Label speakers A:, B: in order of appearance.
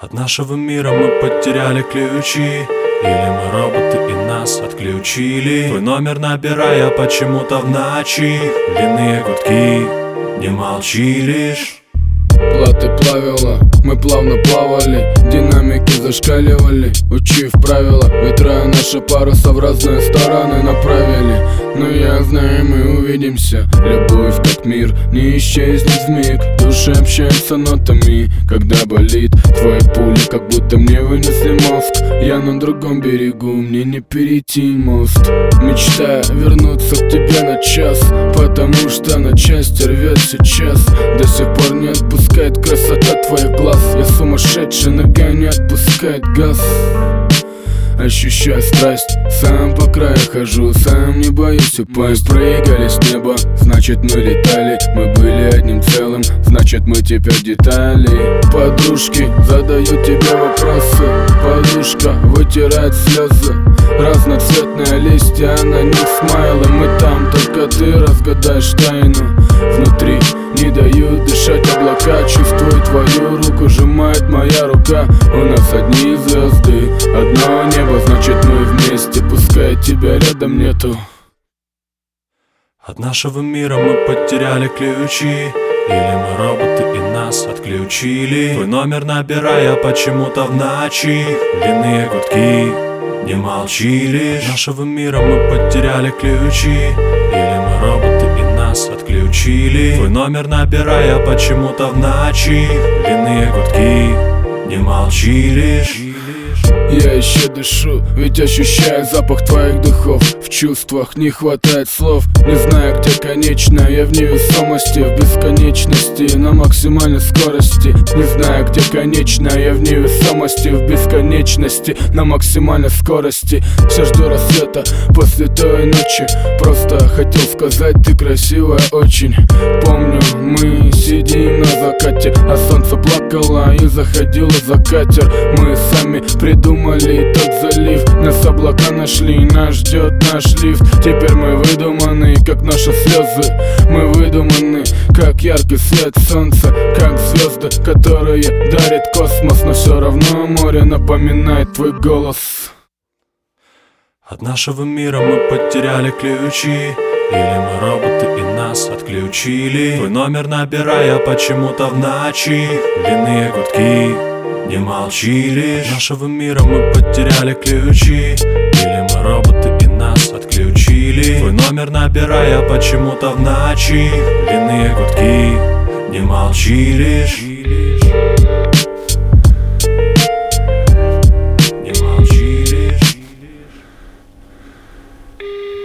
A: От нашего мира мы потеряли ключи, или мы роботы и нас отключили. Твой номер набирая почему-то в ночи, длинные гудки, не молчи лишь.
B: Платы плавила, мы плавно плавали, динамики зашкаливали, учив правила. Ветра наши паруса в разные стороны направили. Но я знаю, мы увидимся. Любовь как мир не исчезнет вмиг. Души общаются нотами, когда болит. Твои пули как будто мне вынесли мозг. Я на другом берегу, мне не перейти мост. Мечтаю вернуться к тебе на час, потому что на части рвет сейчас. До сих пор не отпускает красота твоих глаз. Я сумасшедший, нога не отпускает газ. Ощущаю страсть, сам по краю хожу, сам не боюсь упасть. Прыгали с неба, значит мы летали. Мы были одним целым, значит мы теперь детали. Подружки задают тебе вопросы, подушка вытирает слезы. Разноцветные листья, на них смайлы. Мы там, только ты разгадаешь тайну. Внутри не дают дышать облака. Чувствую твою руку, сжимает моя рука. У нас одни звезды, одно небо, значит мы вместе, пускай тебя рядом нету.
A: От нашего мира мы потеряли ключи, или мы роботы и нас отключили. Твой номер набирая почему-то в ночи, длинные гудки, не молчи лишь. От нашего мира мы потеряли ключи, или мы роботы и нас отключили. Твой номер набирая почему-то в ночи, длинные гудки, не молчи лишь.
B: Я еще дышу, ведь ощущаю запах твоих духов. В чувствах не хватает слов. Не знаю, где конечная, я в невесомости, в бесконечности, на максимальной скорости. Не знаю, где конечная, я в невесомости, в бесконечности, на максимальной скорости. Все жду рассвета после той ночи. Просто хотел сказать, ты красивая очень. Помню, мы сидим на закате, а солнце плакало и заходило за катер. Мы сами придумали тот залив, нас облака нашли, нас ждет наш лифт. Теперь мы выдуманы, как наши слезы. Мы выдуманы, как яркий свет солнца, как звезды, которые дарит космос. Но все равно море напоминает твой голос.
A: От нашего мира мы потеряли ключи, или мы роботы и нас отключили. Твой номер набирая почему-то в ночи, длинные гудки, не молчи лишь. От нашего мира мы потеряли ключи, или мы роботы и нас отключили. Твой номер набирая почему-то в ночи, длинные гудки, не молчи лишь. Не молчи лишь.